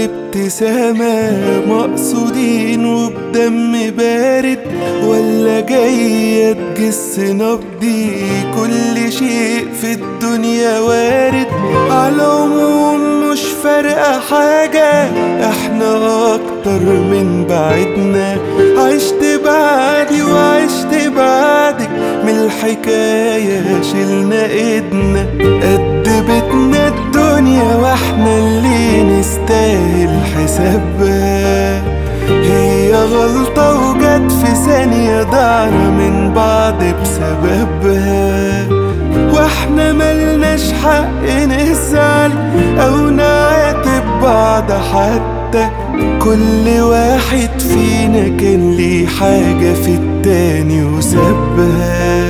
وبابتسامة مقصودين وبدم بارد، ولا جاية تجس نبضي؟ كل شيء في الدنيا وارد، على العموم مش فارقة حاجة، احنا اكتر من بعدنا. عشت بعدي وعشت بعدك، من الحكاية شلنا ايدنا. قد بيتنا الدنيا واحنا اللي نستاهل حسابها. هي غلطة وجت في ثانية، ضعنا من بعض بسببها. واحنا ملناش حق نزعل او نعاتب بعض حتى، كل واحد فينا كان ليه حاجة في التاني وسابها.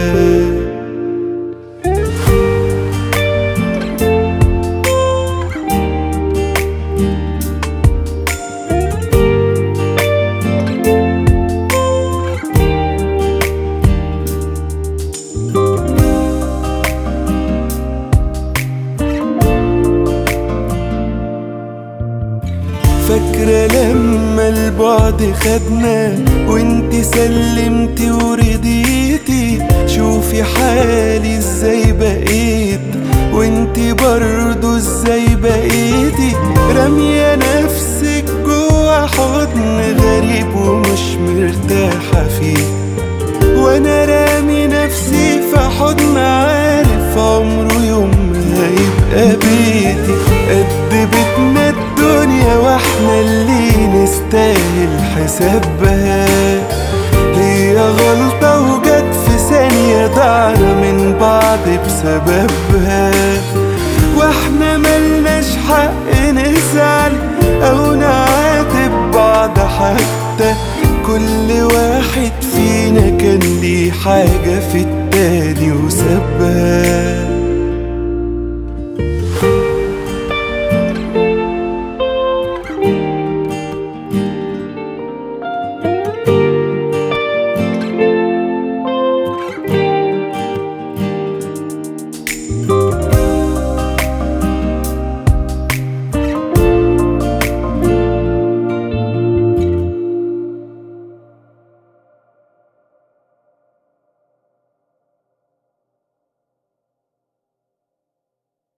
فاكرة لما البعد خدنا وانتي سلمتي ورضيتي؟ شوفي حالي ازاي بقيت وانتي برضو ازاي بقيتي. رامية نفسك جوا حضن غريب ومش مرتاحة فيه، وانا رامي نفسي في حضن عارف عمره يوم ما هيبقى بيتي. قد بيتنا الدنيا واحنا اللي نستاهل حسابها. هي غلطة وجت في ثانية، ضعنا من بعض بسببها. واحنا ملناش حق نزعل او نعاتب بعض حتى، كل واحد فينا كان ليه حاجة في التاني وسابها.